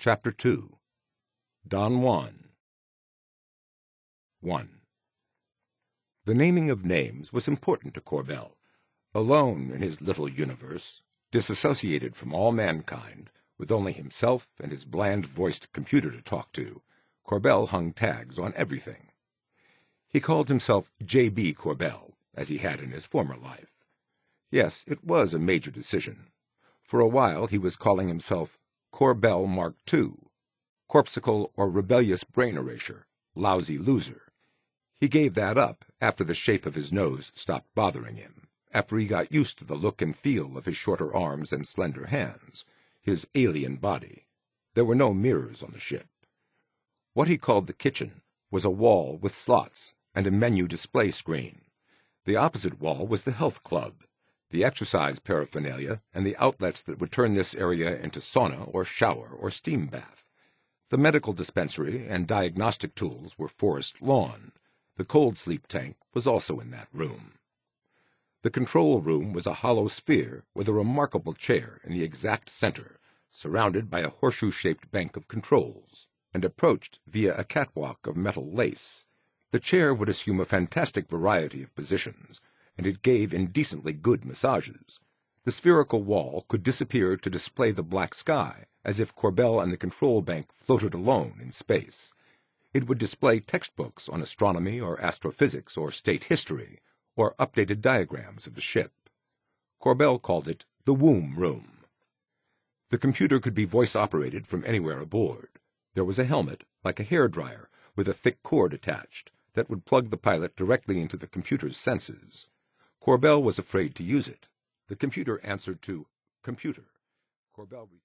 Chapter 2 Don Juan 1. The naming of names was important to Corbell. Alone in his little universe, disassociated from all mankind, with only himself and his bland-voiced computer to talk to, Corbell hung tags on everything. He called himself J.B. Corbell, as he had in his former life. Yes, it was a major decision. For a while he was calling himself Corbell Mark II, Corpsicle or Rebellious Brain Erasure, Lousy Loser. He gave that up after the shape of his nose stopped bothering him, after he got used to the look and feel of his shorter arms and slender hands, his alien body. There were no mirrors on the ship. What he called the kitchen was a wall with slots and a menu display screen. The opposite wall was the health club, the exercise paraphernalia, and the outlets that would turn this area into sauna or shower or steam bath. The medical dispensary and diagnostic tools were forest lawn. The cold sleep tank was also in that room. The control room was a hollow sphere with a remarkable chair in the exact center, surrounded by a horseshoe-shaped bank of controls, and approached via a catwalk of metal lace. The chair would assume a fantastic variety of positions, and it gave indecently good massages. The spherical wall could disappear to display the black sky, as if Corbell and the control bank floated alone in space. It would display textbooks on astronomy or astrophysics or state history, or updated diagrams of the ship. Corbell called it the womb room. The computer could be voice-operated from anywhere aboard. There was a helmet, like a hairdryer, with a thick cord attached, that would plug the pilot directly into the computer's senses. Corbell was afraid to use it. The computer answered to computer. Corbell